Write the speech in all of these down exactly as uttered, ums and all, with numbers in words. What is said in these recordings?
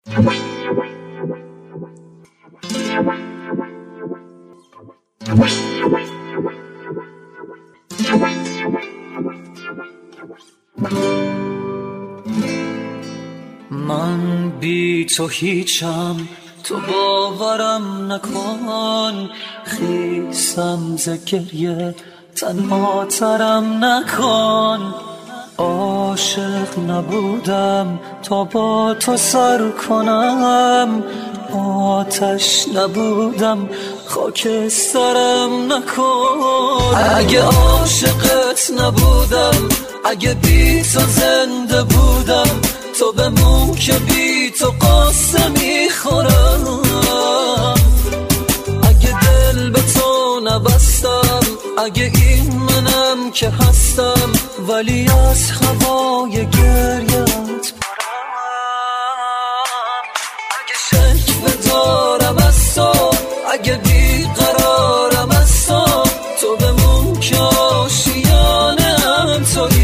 من بی تو هیچم، تو باورم نکن، خیسم ز گریه تنها ترم نکن. عاشق نبودم تا با تو سر کنم، آتش نبودم خاکسترم نکن. اگه عاشقت نبودم، اگه بی تو زنده بودم، تو بمون که بی تو قصه میخورم. اگه دل به تو نبستم، اگه این منم که هستم، ولی از هوای گریت پرم. اگه شک دارم از تو، اگه بیقرارم از تو، تو بمون که آشیانم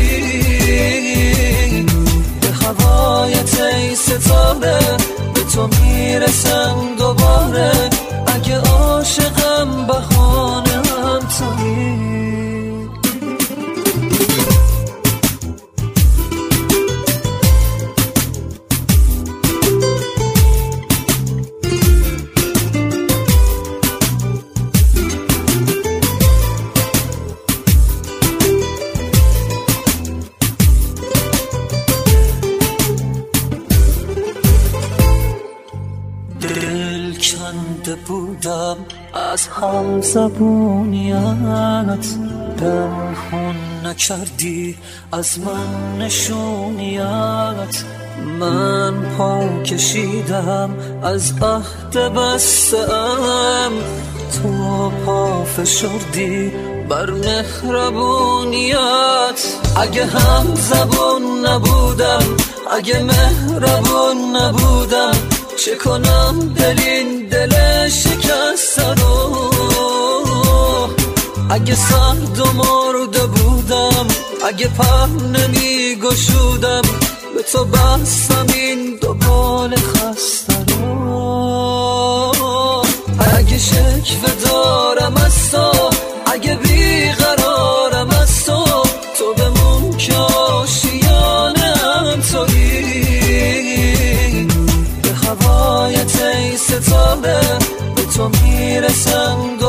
تویی. به هوایت ای ستاره، به تو میرسم دوباره. اگه عاشقم بهانم تویی. دل کنده بودم از هم زبونیت، دم خون نکردی از من نشونیت. من پا کشیدم از عهد بسته‌ام، تو پا فشردی بر مهربونیت. اگه هم زبون نبودم، اگه مهربون نبودم، چه کنم دل این دل شکسته رو. اگه سرد و مرده بودم، اگه پر نمی گشودم، به تو بستم این دو بال خسته رو. اگه شکوه دارم از تو، اگه بیقرارم از تو، تو بمون که آشیانم تویی. به هوایت ای ستاره، به تو میرسم